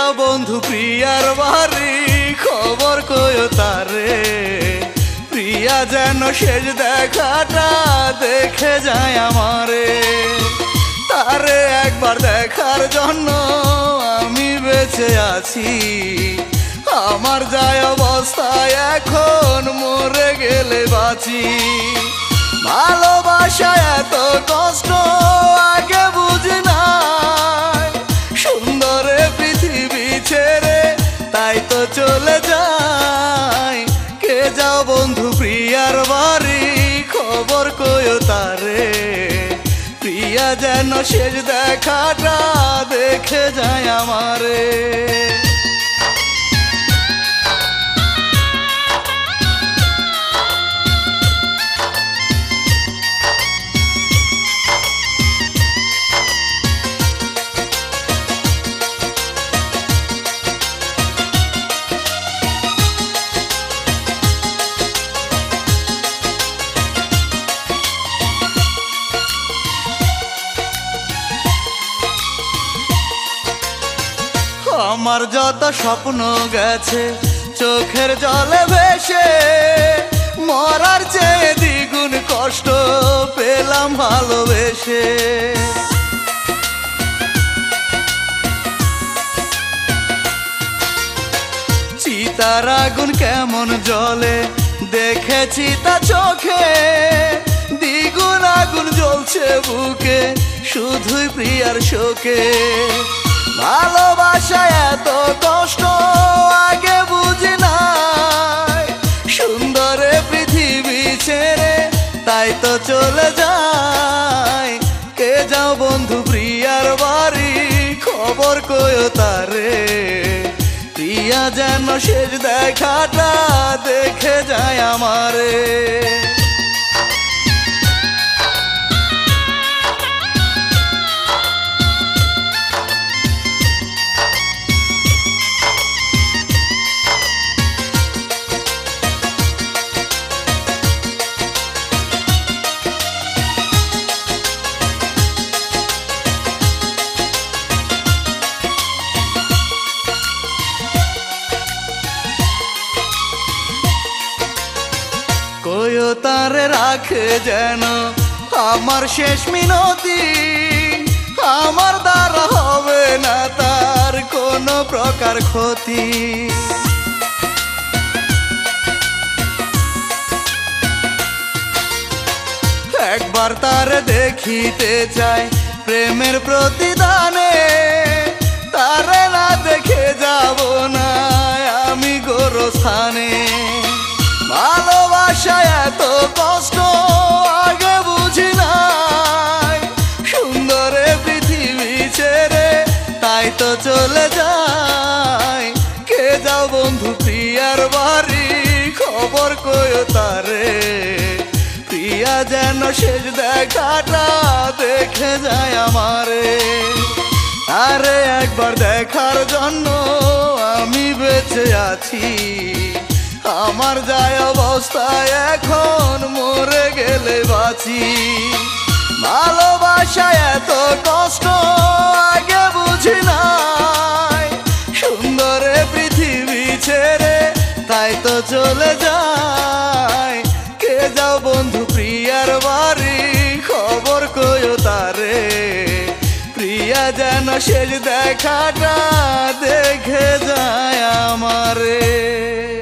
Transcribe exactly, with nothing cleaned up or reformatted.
যাও বন্ধু প্রিয়ার বাড়ি, খবর কইও তারে। প্রিয়া যেন শেষ দেখাটা দেখে যায় আমারে। তারে একবার দেখার জন্য আমি বেঁচে আছি। আমার যায় অবস্থায় এখন মরে গেলে বাঁচি। ভালোবাসা এত কষ্ট আগে বুঝি নাই, সুন্দরে পৃথিবী ছেড়ে তাই তো চলে যাই। কে যাও বন্ধু প্রিয়ার বাড়ি, খবর কইও তারে। প্রিয়া যেন শেষ দেখাটা দেখে যায় আমারে। আমার যত স্বপ্ন গেছে চোখের জলে ভেসে, মরার চেয়ে দ্বিগুণ কষ্ট পেলাম ভালোবেসে। চিতার আগুন কেমন জ্বলে দেখেছি তা চোখে, দ্বিগুণ আগুন জ্বলছে বুকে শুধুই প্রিয়ার শোকে। ভালোবাসা এত কষ্ট আগে বুঝি নাই, সুন্দরে পৃথিবী ছেড়ে তাই তো চলে যায়। কে যাও বন্ধু প্রিয়ার বাড়ি, খবর কইও তারে। প্রিয়া যেন শেষ দেখাটা দেখে যায় আমারে। কইও তারে রাখে যেন আমার শেষ মিনতি, আমার দ্বারা হবে না তার কোনো প্রকার ক্ষতি। একবার তারে দেখিতে চাই প্রেমের প্রতিদানে, তারে না দেখে যাব না আমি গোরস্থানে। ভালোবাসা এত কষ্ট আগে বুঝি নাই, সুন্দরে পৃথিবী ছেড়ে তাই তো চলে যায়। কে যাও বন্ধু প্রিয়ার বাড়ি, খবর কইও তারে। প্রিয়া যেন শেষ দেখাটা দেখে যায় আমারে। আরে একবার দেখার জন্য আমি বেঁচে আছি। আমার যায় অবস্থায় এখন মরে গেলে বাঁচি। ভালোবাসা এত কষ্ট আগে বুঝি নাই, সুন্দরে পৃথিবী ছেড়ে তাই তো চলে যায়। কে যাও বন্ধু প্রিয়ার বাড়ি, খবর কইও তারে। প্রিয়া যেন শেষ দেখাটা দেখে যায় আমারে।